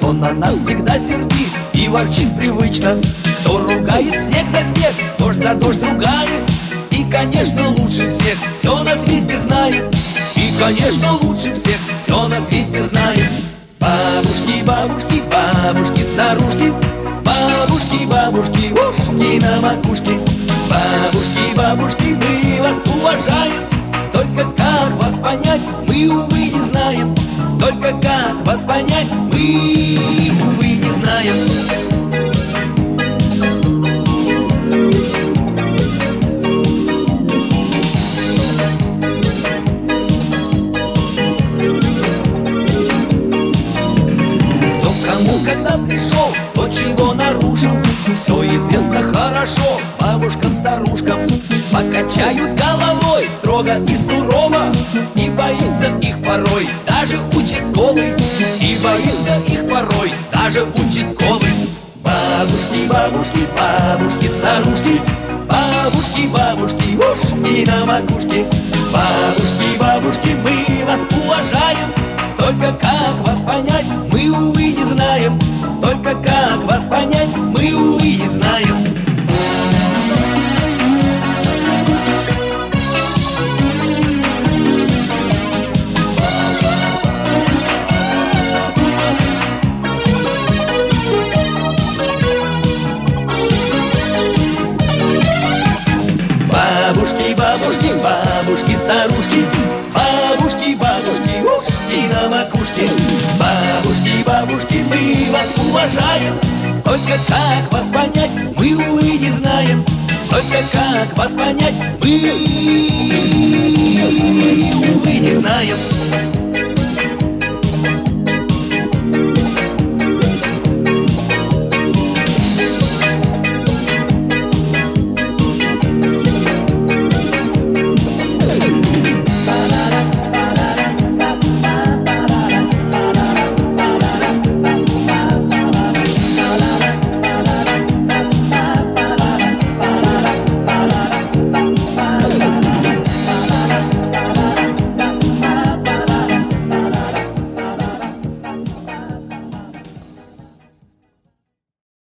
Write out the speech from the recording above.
кто на нас всегда сердит и ворчит привычно, кто ругает снег за снег, дождь за дождь ругает. И, конечно, лучше всех все на свете знает. И, конечно, лучше всех все на свете знает. Бабушки, бабушки, бабушки, старушки, бабушки, бабушки, ушки на макушке. Бабушки, бабушки, мы вас уважаем. Только как вас понять, мы, увы, не знаем. Только как вас понять, мы, увы, не знаем. Кто кому когда пришел, кто чего нарушил, все известно хорошо бабушкам, старушкам. Покачают головой строго и сурово, и боится их порой даже участковый. И боится их порой даже участковый. Бабушки, бабушки, бабушки, старушки, бабушки, бабушки, ушки на макушке. Бабушки, бабушки, мы вас уважаем. Только как вас понять, мы, увы, не знаем. Только как вас понять, мы, увы, не знаем. Бабушки, бабушки, бабушки, старушки, бабушки, бабушки, ушки на макушке. Бабушки, бабушки, мы вас уважаем. Только как вас понять, мы, увы, не знаем. Только как вас понять, мы, увы, не знаем.